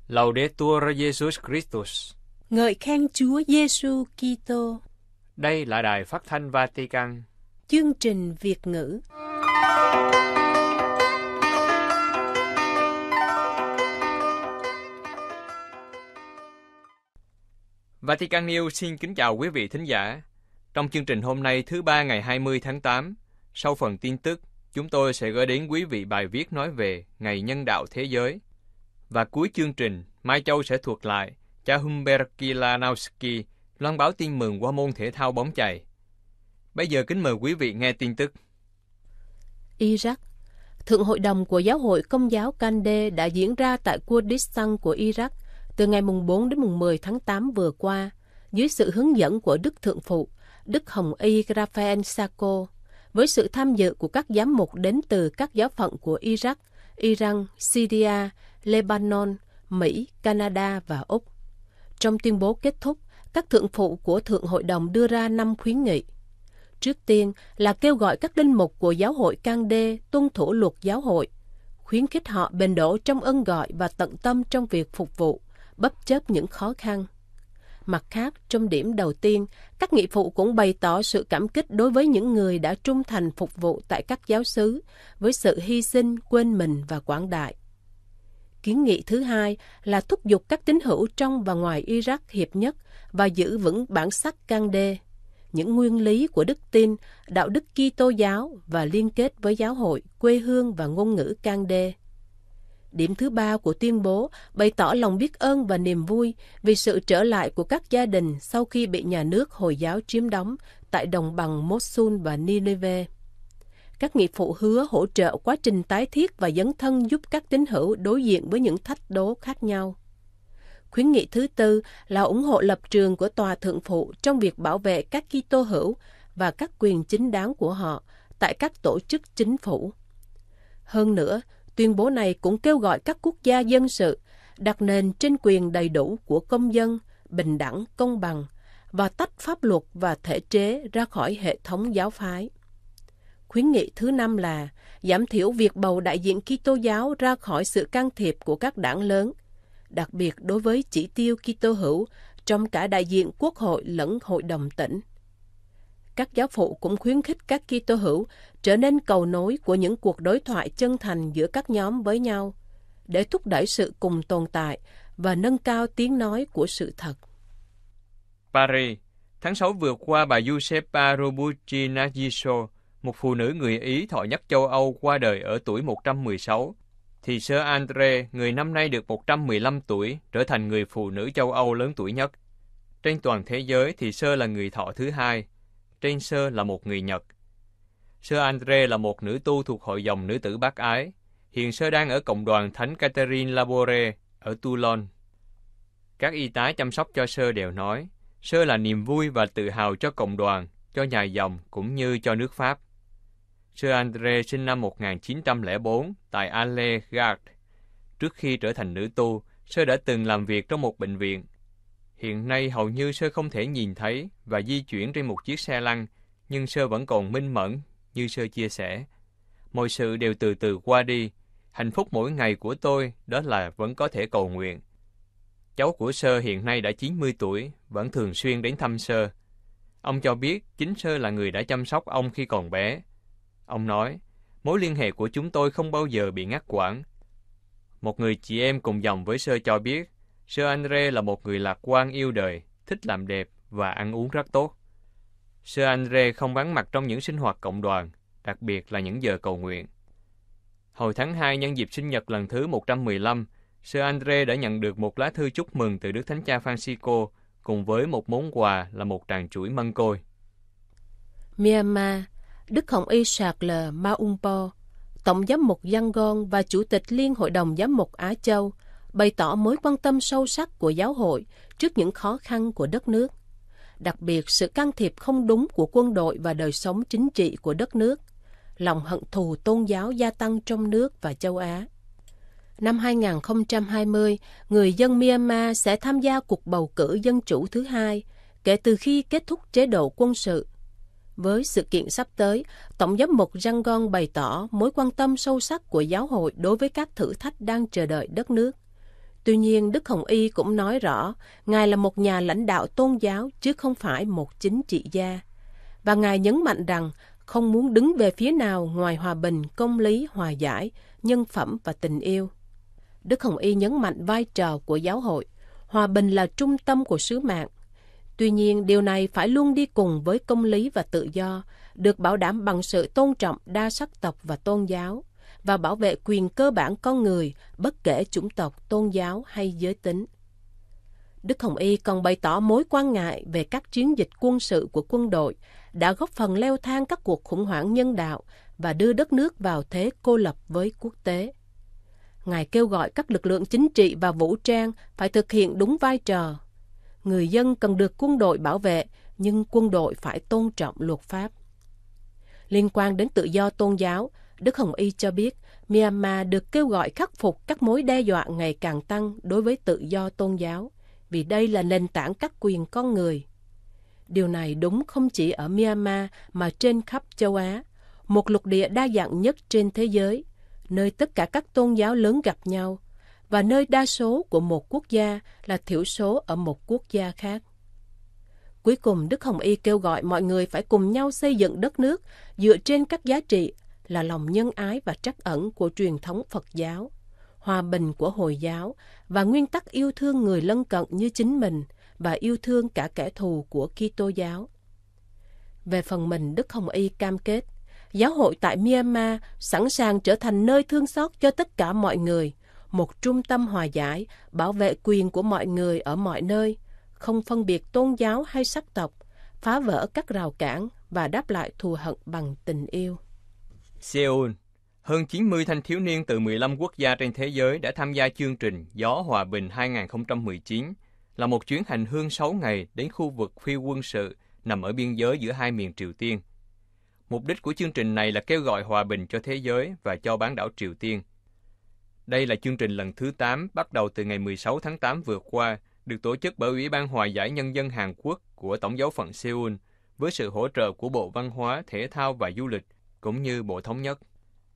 Laudetur Jesus Christus. Ngợi khen Chúa Giêsu Kitô. Đây là Đài Phát thanh Vatican. Chương trình Việt ngữ. Vatican News xin kính chào quý vị thính giả. Trong chương trình hôm nay thứ Ba ngày 20 tháng 8, sau phần tin tức, chúng tôi sẽ gửi đến quý vị bài viết nói về Ngày Nhân đạo Thế giới. Và cuối chương trình, Mai Châu sẽ thuật lại cha Humbert Kilanowski loan báo tin mừng qua môn thể thao bóng chày. Bây giờ kính mời quý vị nghe tin tức. Iraq. Thượng hội đồng của Giáo hội Công giáo Kandeh đã diễn ra tại Kurdistan của Iraq từ ngày 4 đến 10 tháng 8 vừa qua, dưới sự hướng dẫn của Đức Thượng phụ, Đức Hồng Y Raphael Sako, với sự tham dự của các giám mục đến từ các giáo phận của Iraq, Iran, Syria, Lebanon, Mỹ, Canada và Úc. Trong tuyên bố kết thúc, các thượng phụ của Thượng hội đồng đưa ra 5 khuyến nghị. Trước tiên là kêu gọi các linh mục của giáo hội Kandeh tuân thủ luật giáo hội, khuyến khích họ bền đổ trong ơn gọi và tận tâm trong việc phục vụ, bất chấp những khó khăn. Mặt khác, trong điểm đầu tiên, các nghị phụ cũng bày tỏ sự cảm kích đối với những người đã trung thành phục vụ tại các giáo xứ, với sự hy sinh, quên mình và quảng đại. Kiến nghị thứ hai là thúc giục các tín hữu trong và ngoài Iraq hiệp nhất và giữ vững bản sắc Kandeh, những nguyên lý của đức tin, đạo đức Kitô giáo và liên kết với giáo hội, quê hương và ngôn ngữ Kandeh. Điểm thứ ba của tuyên bố bày tỏ lòng biết ơn và niềm vui vì sự trở lại của các gia đình sau khi bị nhà nước Hồi giáo chiếm đóng tại đồng bằng Mosul và Nineveh. Các nghị phụ hứa hỗ trợ quá trình tái thiết và dấn thân giúp các tín hữu đối diện với những thách đố khác nhau. Khuyến nghị thứ tư là ủng hộ lập trường của Tòa Thượng phụ trong việc bảo vệ các Kitô hữu và các quyền chính đáng của họ tại các tổ chức chính phủ. Hơn nữa, tuyên bố này cũng kêu gọi các quốc gia dân sự đặt nền trên quyền đầy đủ của công dân, bình đẳng, công bằng và tách pháp luật và thể chế ra khỏi hệ thống giáo phái. Khuyến nghị thứ năm là giảm thiểu việc bầu đại diện Kitô giáo ra khỏi sự can thiệp của các đảng lớn, đặc biệt đối với chỉ tiêu Kitô hữu trong cả đại diện quốc hội lẫn hội đồng tỉnh. Các giáo phụ cũng khuyến khích các Kitô hữu trở nên cầu nối của những cuộc đối thoại chân thành giữa các nhóm với nhau, để thúc đẩy sự cùng tồn tại và nâng cao tiếng nói của sự thật. Paris, tháng 6 vừa qua, bà Giuseppa Robucci Nagiso, một phụ nữ người Ý thọ nhất châu Âu, qua đời ở tuổi 116, thì Sơ André, người năm nay được 115 tuổi, trở thành người phụ nữ châu Âu lớn tuổi nhất. Trên toàn thế giới thì Sơ là người thọ thứ hai, trên Sơ là một người Nhật. Sơ André là một nữ tu thuộc hội dòng nữ tử bác ái. Hiện Sơ đang ở cộng đoàn Thánh Catherine Labore ở Toulon. Các y tá chăm sóc cho Sơ đều nói, Sơ là niềm vui và tự hào cho cộng đoàn, cho nhà dòng cũng như cho nước Pháp. Sơ André sinh năm 1904 tại Allegade. Trước khi trở thành nữ tu, Sơ đã từng làm việc trong một bệnh viện. Hiện nay hầu như Sơ không thể nhìn thấy và di chuyển trên một chiếc xe lăn, nhưng Sơ vẫn còn minh mẫn, như Sơ chia sẻ. Mọi sự đều từ từ qua đi. Hạnh phúc mỗi ngày của tôi đó là vẫn có thể cầu nguyện. Cháu của Sơ hiện nay đã 90 tuổi, vẫn thường xuyên đến thăm Sơ. Ông cho biết chính Sơ là người đã chăm sóc ông khi còn bé. Ông nói, mối liên hệ của chúng tôi không bao giờ bị ngắt quãng. Một người chị em cùng dòng với Sơ cho biết, Sơ André là một người lạc quan yêu đời, thích làm đẹp và ăn uống rất tốt. Sơ André không vắng mặt trong những sinh hoạt cộng đoàn, đặc biệt là những giờ cầu nguyện. Hồi tháng 2 nhân dịp sinh nhật lần thứ 115, Sơ André đã nhận được một lá thư chúc mừng từ Đức Thánh Cha Francisco, cùng với một món quà là một tràng chuỗi mân côi. Myanmar, Đức Hồng Y Charles Maungpo, Tổng giám mục Yangon và Chủ tịch Liên hội đồng giám mục Á Châu, bày tỏ mối quan tâm sâu sắc của giáo hội trước những khó khăn của đất nước, đặc biệt sự can thiệp không đúng của quân đội và đời sống chính trị của đất nước, lòng hận thù tôn giáo gia tăng trong nước và châu Á. Năm 2020, người dân Myanmar sẽ tham gia cuộc bầu cử dân chủ thứ hai kể từ khi kết thúc chế độ quân sự. Với sự kiện sắp tới, Tổng giám mục Yangon bày tỏ mối quan tâm sâu sắc của giáo hội đối với các thử thách đang chờ đợi đất nước, Tuy nhiên, Đức Hồng Y cũng nói rõ, Ngài là một nhà lãnh đạo tôn giáo chứ không phải một chính trị gia. Và Ngài nhấn mạnh rằng không muốn đứng về phía nào ngoài hòa bình, công lý, hòa giải, nhân phẩm và tình yêu. Đức Hồng Y nhấn mạnh vai trò của giáo hội. Hòa bình là trung tâm của sứ mạng. Tuy nhiên, điều này phải luôn đi cùng với công lý và tự do, được bảo đảm bằng sự tôn trọng đa sắc tộc và tôn giáo, và bảo vệ quyền cơ bản con người, bất kể chủng tộc, tôn giáo hay giới tính. Đức Hồng Y còn bày tỏ mối quan ngại về các chiến dịch quân sự của quân đội đã góp phần leo thang các cuộc khủng hoảng nhân đạo và đưa đất nước vào thế cô lập với quốc tế. Ngài kêu gọi các lực lượng chính trị và vũ trang phải thực hiện đúng vai trò. Người dân cần được quân đội bảo vệ, nhưng quân đội phải tôn trọng luật pháp. Liên quan đến tự do tôn giáo, Đức Hồng Y cho biết Myanmar được kêu gọi khắc phục các mối đe dọa ngày càng tăng đối với tự do tôn giáo, vì đây là nền tảng các quyền con người. Điều này đúng không chỉ ở Myanmar mà trên khắp châu Á, một lục địa đa dạng nhất trên thế giới, nơi tất cả các tôn giáo lớn gặp nhau, và nơi đa số của một quốc gia là thiểu số ở một quốc gia khác. Cuối cùng, Đức Hồng Y kêu gọi mọi người phải cùng nhau xây dựng đất nước dựa trên các giá trị là lòng nhân ái và trắc ẩn của truyền thống Phật giáo, hòa bình của Hồi giáo và nguyên tắc yêu thương người lân cận như chính mình và yêu thương cả kẻ thù của Kitô giáo. Về phần mình, Đức Hồng Y cam kết, giáo hội tại Myanmar sẵn sàng trở thành nơi thương xót cho tất cả mọi người, một trung tâm hòa giải, bảo vệ quyền của mọi người ở mọi nơi, không phân biệt tôn giáo hay sắc tộc, phá vỡ các rào cản và đáp lại thù hận bằng tình yêu. Seoul, hơn 90 thanh thiếu niên từ 15 quốc gia trên thế giới đã tham gia chương trình Gió Hòa Bình 2019, là một chuyến hành hương 6 ngày đến khu vực phi quân sự nằm ở biên giới giữa hai miền Triều Tiên. Mục đích của chương trình này là kêu gọi hòa bình cho thế giới và cho bán đảo Triều Tiên. Đây là chương trình lần thứ 8 bắt đầu từ ngày 16 tháng 8 vừa qua, được tổ chức bởi Ủy ban Hòa giải Nhân dân Hàn Quốc của Tổng giáo phận Seoul, với sự hỗ trợ của Bộ Văn hóa, Thể thao và Du lịch, cũng như Bộ Thống nhất.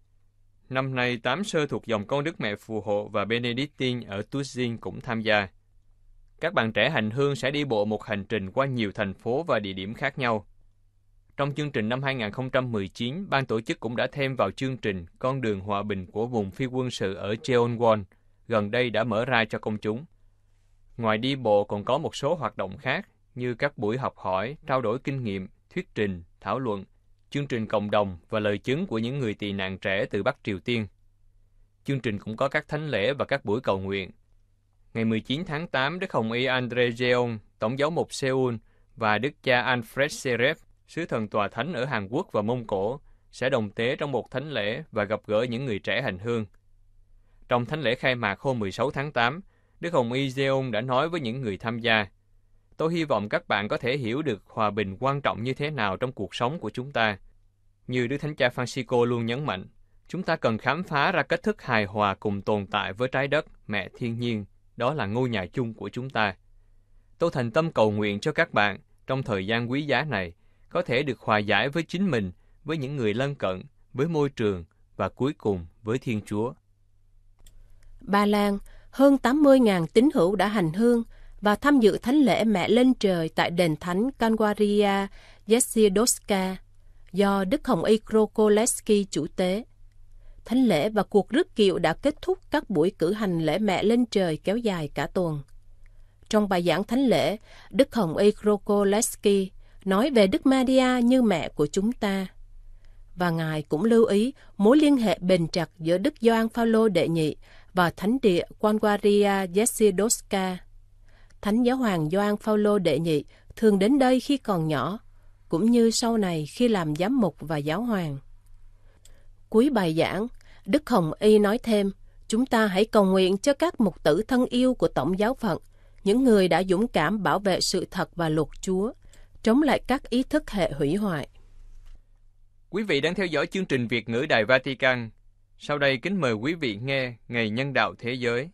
Năm nay, 8 sơ thuộc dòng con Đức Mẹ Phù Hộ và Benedictine ở Tutzin cũng tham gia. Các bạn trẻ hành hương sẽ đi bộ một hành trình qua nhiều thành phố và địa điểm khác nhau. Trong chương trình năm 2019, ban tổ chức cũng đã thêm vào chương trình Con đường hòa bình của vùng phi quân sự ở Jeonwon, gần đây đã mở ra cho công chúng. Ngoài đi bộ còn có một số hoạt động khác như các buổi học hỏi, trao đổi kinh nghiệm, thuyết trình, thảo luận, chương trình cộng đồng và lời chứng của những người tị nạn trẻ từ Bắc Triều Tiên. Chương trình cũng có các thánh lễ và các buổi cầu nguyện. Ngày 19 tháng 8, Đức Hồng Y Andre Jeong, Tổng giáo mục Seoul, và Đức cha Alfred Seref, sứ thần tòa thánh ở Hàn Quốc và Mông Cổ, sẽ đồng tế trong một thánh lễ và gặp gỡ những người trẻ hành hương. Trong thánh lễ khai mạc hôm 16 tháng 8, Đức Hồng Y Jeong đã nói với những người tham gia: "Tôi hy vọng các bạn có thể hiểu được hòa bình quan trọng như thế nào trong cuộc sống của chúng ta. Như Đức Thánh Cha Francisco luôn nhấn mạnh, chúng ta cần khám phá ra cách thức hài hòa cùng tồn tại với trái đất, mẹ thiên nhiên, đó là ngôi nhà chung của chúng ta. Tôi thành tâm cầu nguyện cho các bạn, trong thời gian quý giá này, có thể được hòa giải với chính mình, với những người lân cận, với môi trường và cuối cùng với Thiên Chúa." Ba Lan, hơn 80.000 tín hữu đã hành hương và tham dự thánh lễ Mẹ lên trời tại đền thánh Kanwaria Yesidoska do Đức Hồng Y Krokoleski chủ tế. Thánh lễ và cuộc rước kiệu đã kết thúc các buổi cử hành lễ Mẹ lên trời kéo dài cả tuần. Trong bài giảng thánh lễ, Đức Hồng Y Krokoleski nói về Đức Maria như mẹ của chúng ta. Và Ngài cũng lưu ý mối liên hệ bền chặt giữa Đức Gioan Phaolô đệ nhị và thánh địa Kanwaria Yesidoska. Thánh giáo hoàng Gioan Phaolô đệ nhị thường đến đây khi còn nhỏ, cũng như sau này khi làm giám mục và giáo hoàng. Cuối bài giảng, Đức Hồng Y nói thêm, chúng ta hãy cầu nguyện cho các mục tử thân yêu của Tổng giáo phận, những người đã dũng cảm bảo vệ sự thật và luật Chúa, chống lại các ý thức hệ hủy hoại. Quý vị đang theo dõi chương trình Việt ngữ Đài Vatican. Sau đây kính mời quý vị nghe Ngày Nhân đạo Thế giới.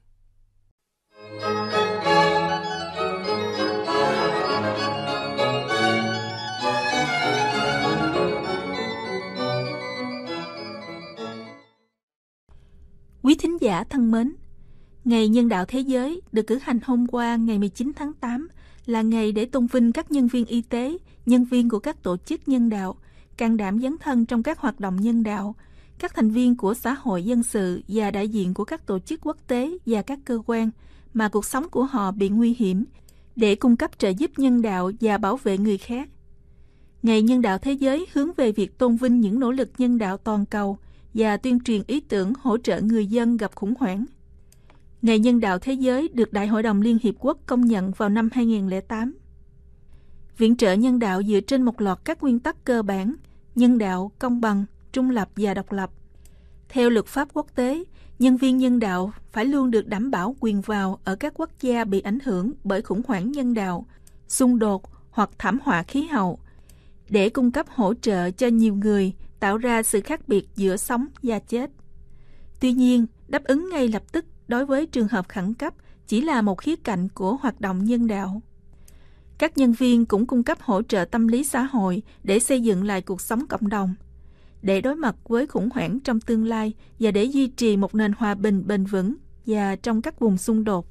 Quý thính giả thân mến, Ngày Nhân đạo Thế giới được cử hành hôm qua ngày 19 tháng 8 là ngày để tôn vinh các nhân viên y tế, nhân viên của các tổ chức nhân đạo, can đảm dấn thân trong các hoạt động nhân đạo, các thành viên của xã hội dân sự và đại diện của các tổ chức quốc tế và các cơ quan mà cuộc sống của họ bị nguy hiểm để cung cấp trợ giúp nhân đạo và bảo vệ người khác. Ngày Nhân đạo Thế giới hướng về việc tôn vinh những nỗ lực nhân đạo toàn cầu và tuyên truyền ý tưởng hỗ trợ người dân gặp khủng hoảng. Ngày Nhân đạo Thế giới được Đại hội đồng Liên Hiệp Quốc công nhận vào năm 2008. Viện trợ nhân đạo dựa trên một loạt các nguyên tắc cơ bản: nhân đạo, công bằng, trung lập và độc lập. Theo luật pháp quốc tế, nhân viên nhân đạo phải luôn được đảm bảo quyền vào ở các quốc gia bị ảnh hưởng bởi khủng hoảng nhân đạo, xung đột hoặc thảm họa khí hậu, để cung cấp hỗ trợ cho nhiều người, tạo ra sự khác biệt giữa sống và chết. Tuy nhiên, đáp ứng ngay lập tức đối với trường hợp khẩn cấp chỉ là một khía cạnh của hoạt động nhân đạo. Các nhân viên cũng cung cấp hỗ trợ tâm lý xã hội để xây dựng lại cuộc sống cộng đồng, để đối mặt với khủng hoảng trong tương lai và để duy trì một nền hòa bình bền vững và trong các vùng xung đột.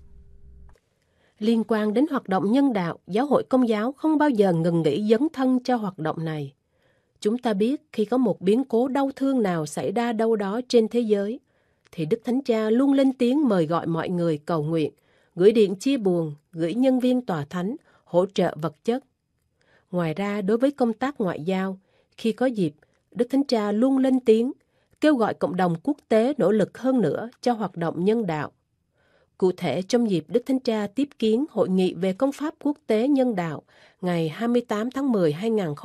Liên quan đến hoạt động nhân đạo, Giáo hội Công giáo không bao giờ ngừng nghỉ dấn thân cho hoạt động này. Chúng ta biết khi có một biến cố đau thương nào xảy ra đâu đó trên thế giới, thì Đức Thánh Cha luôn lên tiếng mời gọi mọi người cầu nguyện, gửi điện chia buồn, gửi nhân viên tòa thánh, hỗ trợ vật chất. Ngoài ra, đối với công tác ngoại giao, khi có dịp, Đức Thánh Cha luôn lên tiếng, kêu gọi cộng đồng quốc tế nỗ lực hơn nữa cho hoạt động nhân đạo. Cụ thể, trong dịp Đức Thánh Cha tiếp kiến Hội nghị về Công pháp Quốc tế Nhân đạo ngày 28 tháng 10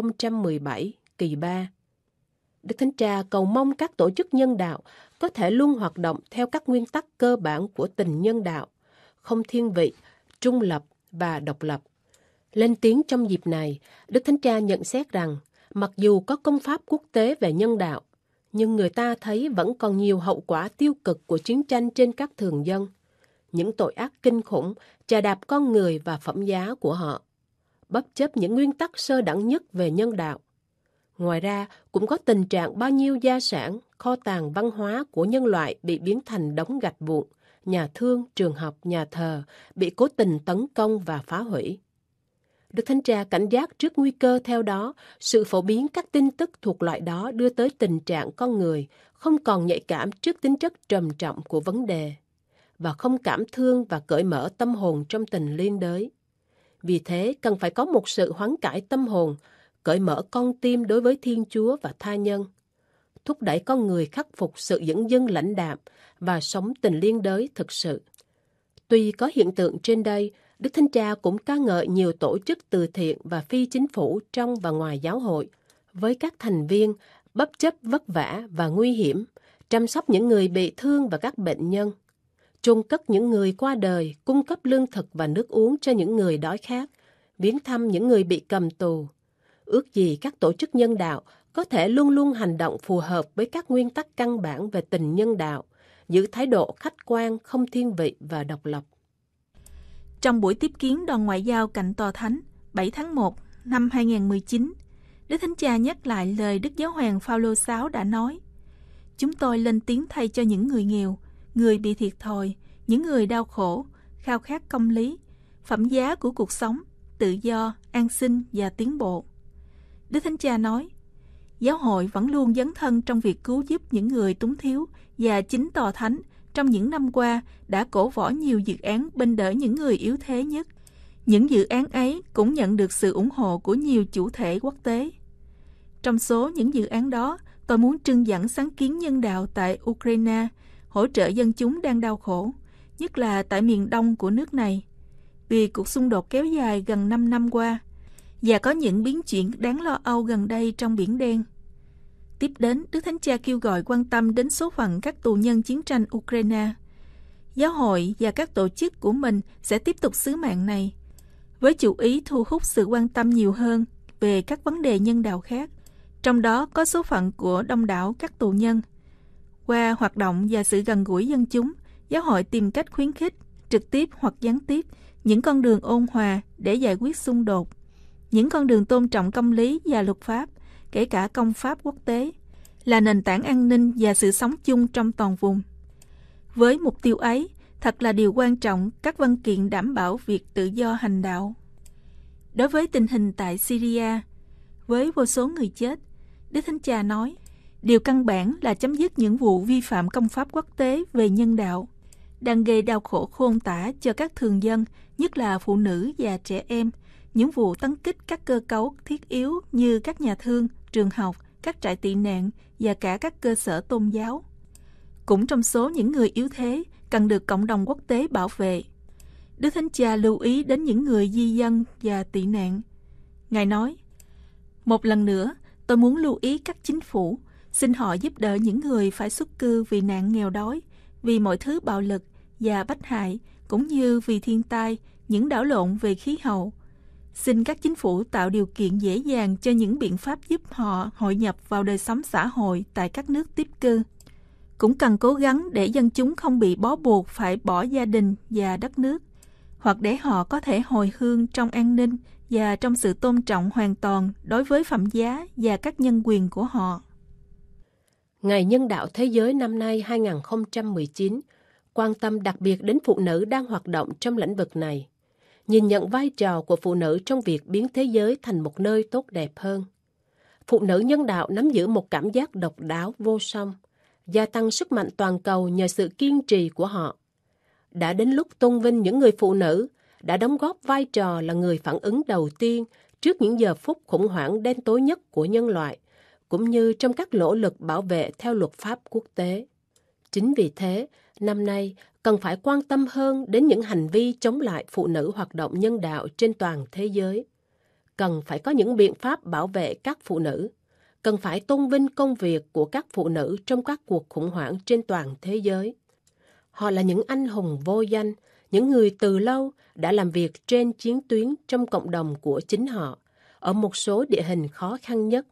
2017, kỳ 3, Đức Thánh Cha cầu mong các tổ chức nhân đạo có thể luôn hoạt động theo các nguyên tắc cơ bản của tình nhân đạo, không thiên vị, trung lập và độc lập. Lên tiếng trong dịp này, Đức Thánh Cha nhận xét rằng, mặc dù có công pháp quốc tế về nhân đạo, nhưng người ta thấy vẫn còn nhiều hậu quả tiêu cực của chiến tranh trên các thường dân, những tội ác kinh khủng chà đạp con người và phẩm giá của họ, bất chấp những nguyên tắc sơ đẳng nhất về nhân đạo. Ngoài ra, cũng có tình trạng bao nhiêu gia sản, kho tàng văn hóa của nhân loại bị biến thành đống gạch vụn, nhà thương, trường học, nhà thờ bị cố tình tấn công và phá hủy. Đức Thánh Cha cảnh giác trước nguy cơ theo đó, sự phổ biến các tin tức thuộc loại đó đưa tới tình trạng con người không còn nhạy cảm trước tính chất trầm trọng của vấn đề, và không cảm thương và cởi mở tâm hồn trong tình liên đới. Vì thế, cần phải có một sự hoán cải tâm hồn, cởi mở con tim đối với Thiên Chúa và tha nhân, thúc đẩy con người khắc phục sự dửng dưng lãnh đạm và sống tình liên đới thực sự. Tuy có hiện tượng trên đây, Đức Thánh Cha cũng ca ngợi nhiều tổ chức từ thiện và phi chính phủ trong và ngoài giáo hội, với các thành viên bất chấp vất vả và nguy hiểm, chăm sóc những người bị thương và các bệnh nhân, chôn cất những người qua đời, cung cấp lương thực và nước uống cho những người đói khát, viếng thăm những người bị cầm tù. Ước gì các tổ chức nhân đạo có thể luôn luôn hành động phù hợp với các nguyên tắc căn bản về tình nhân đạo, giữ thái độ khách quan, không thiên vị và độc lập. Trong buổi tiếp kiến đoàn ngoại giao cạnh tòa thánh 7 tháng 1 năm 2019, Đức Thánh Cha nhắc lại lời Đức Giáo hoàng Phaolô VI đã nói: "Chúng tôi lên tiếng thay cho những người nghèo, người bị thiệt thòi, những người đau khổ, khao khát công lý, phẩm giá của cuộc sống, tự do, an sinh và tiến bộ." Đức Thánh Cha nói, Giáo hội vẫn luôn dấn thân trong việc cứu giúp những người túng thiếu, và chính tòa thánh trong những năm qua đã cổ võ nhiều dự án bên đỡ những người yếu thế nhất. Những dự án ấy cũng nhận được sự ủng hộ của nhiều chủ thể quốc tế. Trong số những dự án đó, tôi muốn trưng dẫn sáng kiến nhân đạo tại Ukraine, hỗ trợ dân chúng đang đau khổ, nhất là tại miền đông của nước này, vì cuộc xung đột kéo dài gần 5 năm qua, và có những biến chuyển đáng lo âu gần đây trong Biển Đen. Tiếp đến, Đức Thánh Cha kêu gọi quan tâm đến số phận các tù nhân chiến tranh Ukraine. Giáo hội và các tổ chức của mình sẽ tiếp tục sứ mạng này, với chủ ý thu hút sự quan tâm nhiều hơn về các vấn đề nhân đạo khác, trong đó có số phận của đông đảo các tù nhân. Qua hoạt động và sự gần gũi dân chúng, giáo hội tìm cách khuyến khích, trực tiếp hoặc gián tiếp, những con đường ôn hòa để giải quyết xung đột, những con đường tôn trọng công lý và luật pháp, kể cả công pháp quốc tế, là nền tảng an ninh và sự sống chung trong toàn vùng. Với mục tiêu ấy, thật là điều quan trọng các văn kiện đảm bảo việc tự do hành đạo. Đối với tình hình tại Syria, với vô số người chết, Đức Thánh Cha nói, điều căn bản là chấm dứt những vụ vi phạm công pháp quốc tế về nhân đạo, đang gây đau khổ khôn tả cho các thường dân, nhất là phụ nữ và trẻ em, những vụ tấn kích các cơ cấu thiết yếu như các nhà thương, trường học, các trại tị nạn và cả các cơ sở tôn giáo. Cũng trong số những người yếu thế, cần được cộng đồng quốc tế bảo vệ. Đức Thánh Cha lưu ý đến những người di dân và tị nạn. Ngài nói, một lần nữa, tôi muốn lưu ý các chính phủ, xin họ giúp đỡ những người phải xuất cư vì nạn nghèo đói, vì mọi thứ bạo lực và bách hại, cũng như vì thiên tai, những đảo lộn về khí hậu. Xin các chính phủ tạo điều kiện dễ dàng cho những biện pháp giúp họ hội nhập vào đời sống xã hội tại các nước tiếp cư. Cũng cần cố gắng để dân chúng không bị bó buộc phải bỏ gia đình và đất nước, hoặc để họ có thể hồi hương trong an ninh và trong sự tôn trọng hoàn toàn đối với phẩm giá và các nhân quyền của họ. Ngày Nhân đạo Thế giới năm nay 2019 quan tâm đặc biệt đến phụ nữ đang hoạt động trong lĩnh vực này, nhìn nhận vai trò của phụ nữ trong việc biến thế giới thành một nơi tốt đẹp hơn. Phụ nữ nhân đạo nắm giữ một cảm giác độc đáo vô song, gia tăng sức mạnh toàn cầu nhờ sự kiên trì của họ. Đã đến lúc tôn vinh những người phụ nữ đã đóng góp vai trò là người phản ứng đầu tiên trước những giờ phút khủng hoảng đen tối nhất của nhân loại, cũng như trong các nỗ lực bảo vệ theo luật pháp quốc tế. Chính vì thế, năm nay cần phải quan tâm hơn đến những hành vi chống lại phụ nữ hoạt động nhân đạo trên toàn thế giới. Cần phải có những biện pháp bảo vệ các phụ nữ. Cần phải tôn vinh công việc của các phụ nữ trong các cuộc khủng hoảng trên toàn thế giới. Họ là những anh hùng vô danh, những người từ lâu đã làm việc trên chiến tuyến trong cộng đồng của chính họ, ở một số địa hình khó khăn nhất.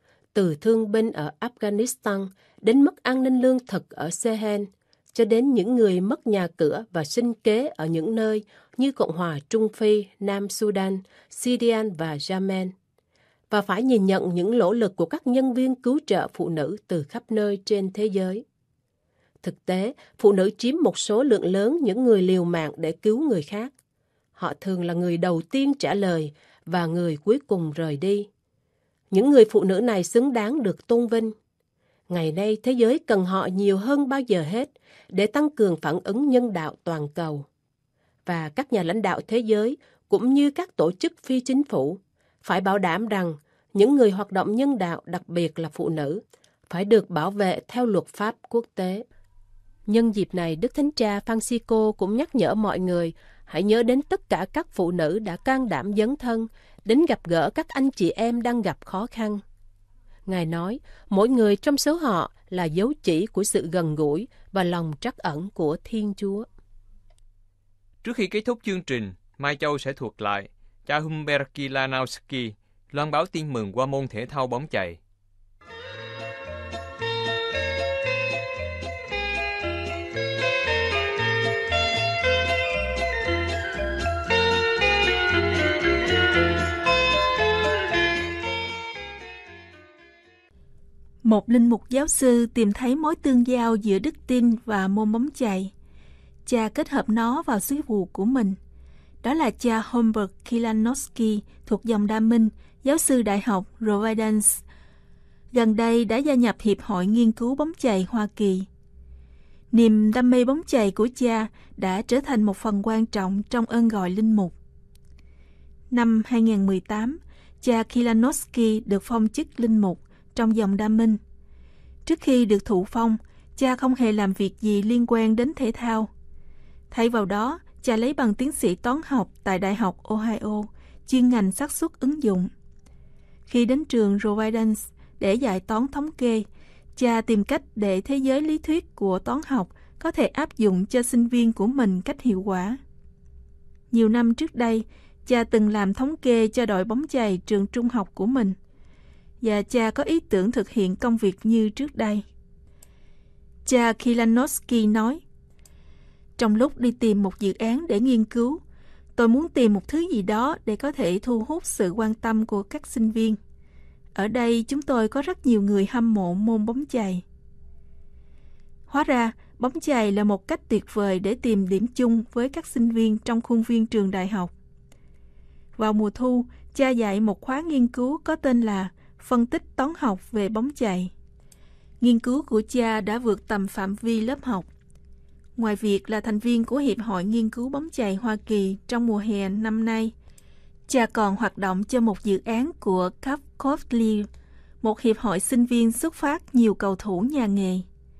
Từ thương binh ở Afghanistan đến mất an ninh lương thực ở Sahel, cho đến những người mất nhà cửa và sinh kế ở những nơi như Cộng hòa Trung Phi, Nam Sudan, Syria và Yemen. Và phải nhìn nhận những nỗ lực của các nhân viên cứu trợ phụ nữ từ khắp nơi trên thế giới. Thực tế, phụ nữ chiếm một số lượng lớn những người liều mạng để cứu người khác. Họ thường là người đầu tiên trả lời và người cuối cùng rời đi. Những người phụ nữ này xứng đáng được tôn vinh. Ngày nay, thế giới cần họ nhiều hơn bao giờ hết để tăng cường phản ứng nhân đạo toàn cầu. Và các nhà lãnh đạo thế giới, cũng như các tổ chức phi chính phủ, phải bảo đảm rằng những người hoạt động nhân đạo, đặc biệt là phụ nữ, phải được bảo vệ theo luật pháp quốc tế. Nhân dịp này, Đức Thánh Cha Francisco cũng nhắc nhở mọi người hãy nhớ đến tất cả các phụ nữ đã can đảm dấn thân đến gặp gỡ các anh chị em đang gặp khó khăn. Ngài nói, mỗi người trong số họ là dấu chỉ của sự gần gũi và lòng trắc ẩn của Thiên Chúa. Trước khi kết thúc chương trình, Mai Châu sẽ thuật lại cha Humbert Kilanowski loan báo tin mừng qua môn thể thao bóng chày. Một linh mục giáo sư tìm thấy mối tương giao giữa đức tin và môn bóng chày. Cha kết hợp nó vào sứ vụ của mình. Đó là cha Humbert Kilanowski thuộc dòng Đa Minh, giáo sư đại học Providence. Gần đây đã gia nhập Hiệp hội Nghiên cứu bóng chày Hoa Kỳ. Niềm đam mê bóng chày của cha đã trở thành một phần quan trọng trong ơn gọi linh mục. Năm 2018, cha Kilanowski được phong chức linh mục trong dòng Đa Minh. Trước khi được thụ phong, cha không hề làm việc gì liên quan đến thể thao. Thay vào đó, cha lấy bằng tiến sĩ toán học tại Đại học Ohio, chuyên ngành xác suất ứng dụng. Khi đến trường Providence để dạy toán thống kê, cha tìm cách để thế giới lý thuyết của toán học có thể áp dụng cho sinh viên của mình cách hiệu quả. Nhiều năm trước đây, cha từng làm thống kê cho đội bóng chày trường trung học của mình, và cha có ý tưởng thực hiện công việc như trước đây. Cha Kilanowski nói, trong lúc đi tìm một dự án để nghiên cứu, tôi muốn tìm một thứ gì đó để có thể thu hút sự quan tâm của các sinh viên. Ở đây chúng tôi có rất nhiều người hâm mộ môn bóng chày. Hóa ra, Bóng chày là một cách tuyệt vời để tìm điểm chung với các sinh viên trong khuôn viên trường đại học. Vào mùa thu, cha dạy một khóa nghiên cứu có tên là Phân tích toán học về bóng chày. Nghiên cứu của cha đã vượt tầm phạm vi lớp học. Ngoài việc là thành viên của Hiệp hội Nghiên cứu bóng chày Hoa Kỳ trong mùa hè năm nay, cha còn hoạt động cho một dự án của Capcom League, một hiệp hội sinh viên xuất phát nhiều cầu thủ nhà nghề.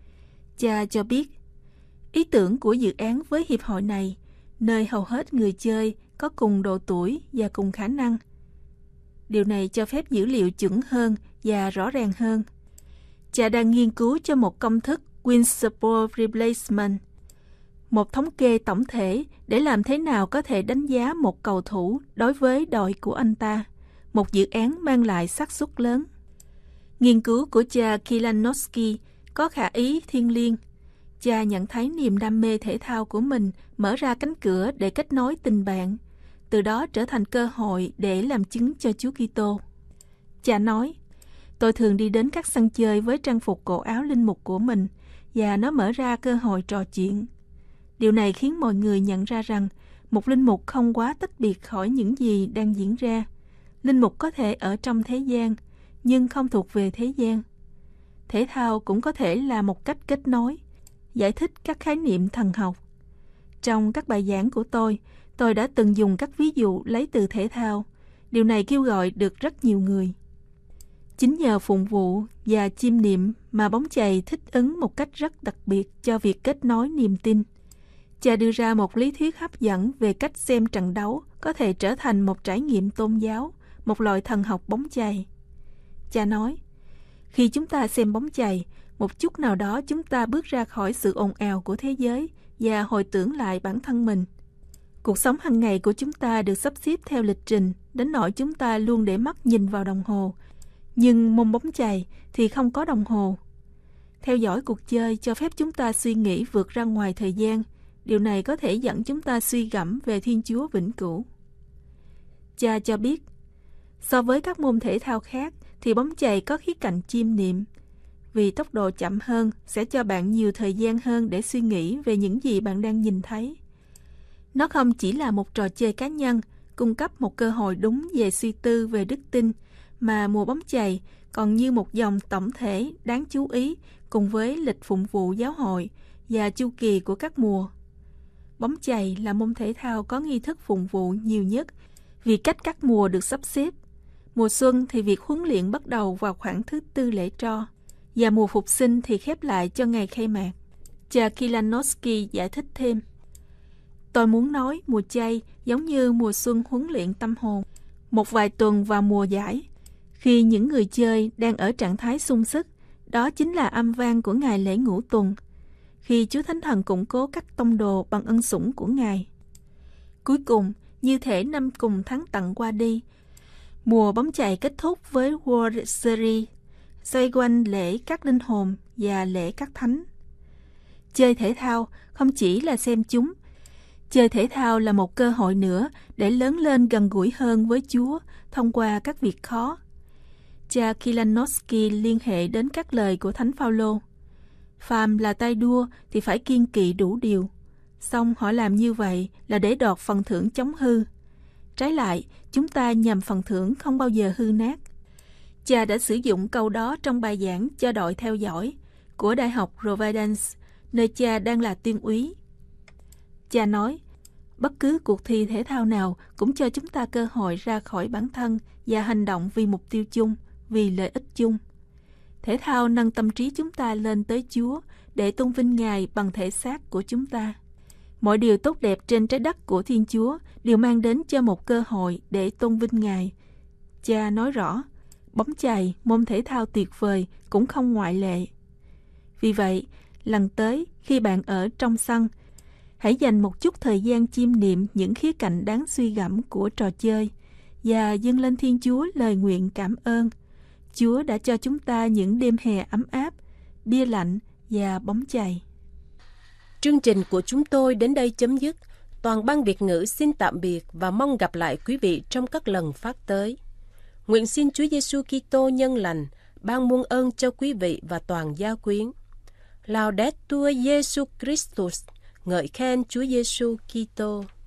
Cha cho biết, ý tưởng của dự án với hiệp hội này, nơi hầu hết người chơi có cùng độ tuổi và cùng khả năng. Điều này cho phép dữ liệu chuẩn hơn và rõ ràng hơn. Cha đang nghiên cứu cho một công thức Principal Replacement, một thống kê tổng thể để làm thế nào có thể đánh giá một cầu thủ đối với đội của anh ta, một dự án mang lại xác suất lớn. Nghiên cứu của cha Kilanowski có khả ý thiêng liêng. Cha nhận thấy niềm đam mê thể thao của mình mở ra cánh cửa để kết nối tình bạn, từ đó trở thành cơ hội để làm chứng cho Chúa Kitô. Cha nói, tôi thường đi đến các sân chơi với trang phục cổ áo linh mục của mình và nó mở ra cơ hội trò chuyện. Điều này khiến mọi người nhận ra rằng một linh mục không quá tách biệt khỏi những gì đang diễn ra. Linh mục có thể ở trong thế gian, nhưng không thuộc về thế gian. Thể thao cũng có thể là một cách kết nối, giải thích các khái niệm thần học. Trong các bài giảng của tôi đã từng dùng các ví dụ lấy từ thể thao. Điều này kêu gọi được rất nhiều người. Chính nhờ phụng vụ và chiêm niệm mà bóng chày thích ứng một cách rất đặc biệt cho việc kết nối niềm tin. Cha đưa ra một lý thuyết hấp dẫn về cách xem trận đấu có thể trở thành một trải nghiệm tôn giáo, một loại thần học bóng chày. Cha nói, khi chúng ta xem bóng chày, một chút nào đó chúng ta bước ra khỏi sự ồn ào của thế giới và hồi tưởng lại bản thân mình. Cuộc sống hàng ngày của chúng ta được sắp xếp theo lịch trình, đến nỗi chúng ta luôn để mắt nhìn vào đồng hồ. Nhưng môn bóng chày thì không có đồng hồ. Theo dõi cuộc chơi cho phép chúng ta suy nghĩ vượt ra ngoài thời gian. Điều này có thể dẫn chúng ta suy gẫm về Thiên Chúa vĩnh cửu. Cha cho biết, so với các môn thể thao khác thì bóng chày có khía cạnh chiêm niệm. Vì tốc độ chậm hơn sẽ cho bạn nhiều thời gian hơn để suy nghĩ về những gì bạn đang nhìn thấy. Nó không chỉ là một trò chơi cá nhân, cung cấp một cơ hội đúng về suy tư về đức tin, mà mùa bóng chày còn như một dòng tổng thể đáng chú ý cùng với lịch phụng vụ giáo hội và chu kỳ của các mùa. Bóng chày là môn thể thao có nghi thức phụng vụ nhiều nhất vì cách các mùa được sắp xếp. Mùa xuân thì việc huấn luyện bắt đầu vào khoảng thứ Tư lễ tro, và mùa phục sinh thì khép lại cho ngày khai mạc. Cha Kilanowski giải thích thêm, tôi muốn nói mùa chay giống như mùa xuân huấn luyện tâm hồn. Một vài tuần vào mùa giải, khi những người chơi đang ở trạng thái sung sức, đó chính là âm vang của ngày lễ ngũ tuần, khi Chúa Thánh Thần củng cố các tông đồ bằng ân sủng của Ngài. Cuối cùng, như thể năm cùng tháng tận qua đi, mùa bóng chày kết thúc với World Series, xoay quanh lễ các linh hồn và lễ các thánh. Chơi thể thao không chỉ là xem chúng, chơi thể thao là một cơ hội nữa để lớn lên gần gũi hơn với Chúa thông qua các việc khó. Cha Kilanowski liên hệ đến các lời của Thánh Phaolô. Phàm là tay đua thì phải kiêng kỵ đủ điều. Song họ làm như vậy là để đoạt phần thưởng chống hư. Trái lại, chúng ta nhằm phần thưởng không bao giờ hư nát. Cha đã sử dụng câu đó trong bài giảng cho đội theo dõi của Đại học Providence, nơi cha đang là tuyên úy. Cha nói, bất cứ cuộc thi thể thao nào cũng cho chúng ta cơ hội ra khỏi bản thân và hành động vì mục tiêu chung, vì lợi ích chung. Thể thao nâng tâm trí chúng ta lên tới Chúa để tôn vinh Ngài bằng thể xác của chúng ta. Mọi điều tốt đẹp trên trái đất của Thiên Chúa đều mang đến cho một cơ hội để tôn vinh Ngài. Cha nói rõ, bóng chày, môn thể thao tuyệt vời, cũng không ngoại lệ. Vì vậy, lần tới khi bạn ở trong sân, hãy dành một chút thời gian chiêm niệm những khía cạnh đáng suy gẫm của trò chơi và dâng lên Thiên Chúa lời nguyện cảm ơn. Chúa đã cho chúng ta những đêm hè ấm áp, bia lạnh và bóng chày. Chương trình của chúng tôi đến đây chấm dứt. Toàn ban Việt ngữ xin tạm biệt và mong gặp lại quý vị trong các lần phát tới. Nguyện xin Chúa Giêsu Kitô nhân lành ban muôn ơn cho quý vị và toàn gia quyến. Laudetur Jesus Christus, ngợi khen Chúa Giêsu Kitô.